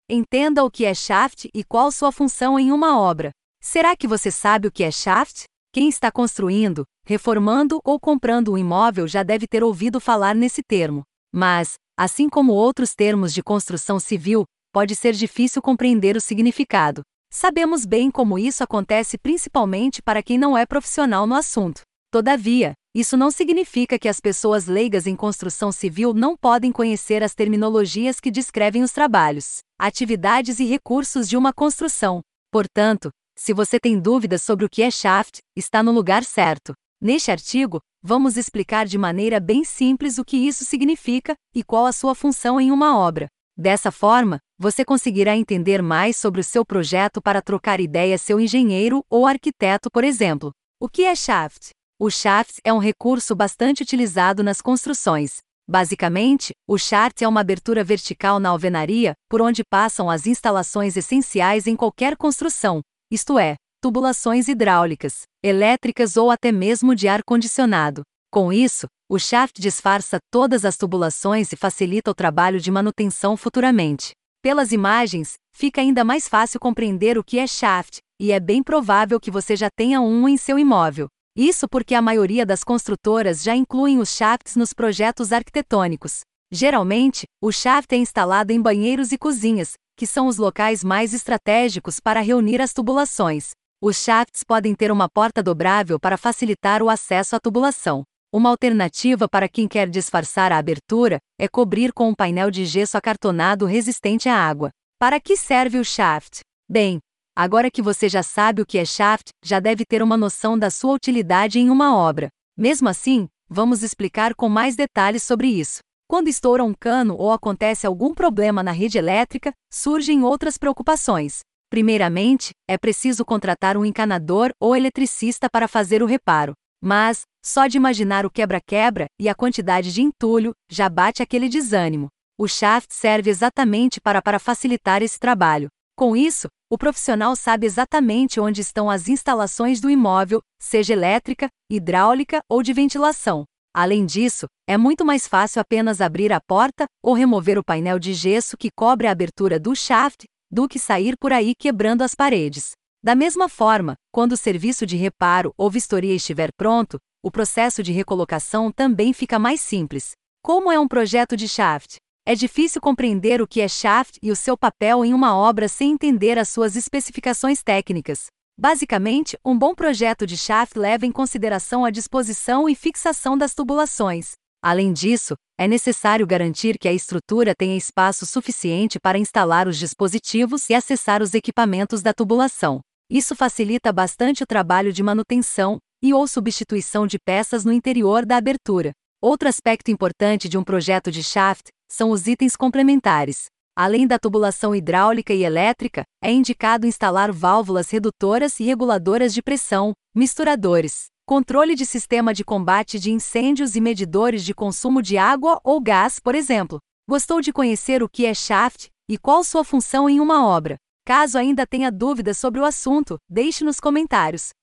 Entenda o que é shaft e qual sua função em uma obra. Será que você sabe o que é shaft? Quem está construindo, reformando ou comprando um imóvel já deve ter ouvido falar nesse termo. Mas, assim como outros termos de construção civil, pode ser difícil compreender o significado. Sabemos bem como isso acontece principalmente para quem não é profissional no assunto. Todavia, isso não significa que as pessoas leigas em construção civil não podem conhecer as terminologias que descrevem os trabalhos, atividades e recursos de uma construção. Portanto, se você tem dúvidas sobre o que é shaft, está no lugar certo. Neste artigo, vamos explicar de maneira bem simples o que isso significa e qual a sua função em uma obra. Dessa forma, você conseguirá entender mais sobre o seu projeto para trocar ideias seu engenheiro ou arquiteto, por exemplo. O que é shaft? O shaft é um recurso bastante utilizado nas construções. Basicamente, o shaft é uma abertura vertical na alvenaria, por onde passam as instalações essenciais em qualquer construção, isto é, tubulações hidráulicas, elétricas ou até mesmo de ar-condicionado. Com isso, o shaft disfarça todas as tubulações e facilita o trabalho de manutenção futuramente. Pelas imagens, fica ainda mais fácil compreender o que é shaft, e é bem provável que você já tenha um em seu imóvel. Isso porque a maioria das construtoras já incluem os shafts nos projetos arquitetônicos. Geralmente, o shaft é instalado em banheiros e cozinhas, que são os locais mais estratégicos para reunir as tubulações. Os shafts podem ter uma porta dobrável para facilitar o acesso à tubulação. Uma alternativa para quem quer disfarçar a abertura é cobrir com um painel de gesso acartonado resistente à água. Para que serve o shaft? Bem, agora que você já sabe o que é shaft, já deve ter uma noção da sua utilidade em uma obra. Mesmo assim, vamos explicar com mais detalhes sobre isso. Quando estoura um cano ou acontece algum problema na rede elétrica, surgem outras preocupações. Primeiramente, é preciso contratar um encanador ou eletricista para fazer o reparo. Mas, só de imaginar o quebra-quebra e a quantidade de entulho, já bate aquele desânimo. O shaft serve exatamente para facilitar esse trabalho. Com isso, o profissional sabe exatamente onde estão as instalações do imóvel, seja elétrica, hidráulica ou de ventilação. Além disso, é muito mais fácil apenas abrir a porta ou remover o painel de gesso que cobre a abertura do shaft, do que sair por aí quebrando as paredes. Da mesma forma, quando o serviço de reparo ou vistoria estiver pronto, o processo de recolocação também fica mais simples. Como é um projeto de shaft? É difícil compreender o que é shaft e o seu papel em uma obra sem entender as suas especificações técnicas. Basicamente, um bom projeto de shaft leva em consideração a disposição e fixação das tubulações. Além disso, é necessário garantir que a estrutura tenha espaço suficiente para instalar os dispositivos e acessar os equipamentos da tubulação. Isso facilita bastante o trabalho de manutenção e/ou substituição de peças no interior da abertura. Outro aspecto importante de um projeto de shaft são os itens complementares. Além da tubulação hidráulica e elétrica, é indicado instalar válvulas redutoras e reguladoras de pressão, misturadores, controle de sistema de combate de incêndios e medidores de consumo de água ou gás, por exemplo. Gostou de conhecer o que é shaft e qual sua função em uma obra? Caso ainda tenha dúvidas sobre o assunto, deixe nos comentários.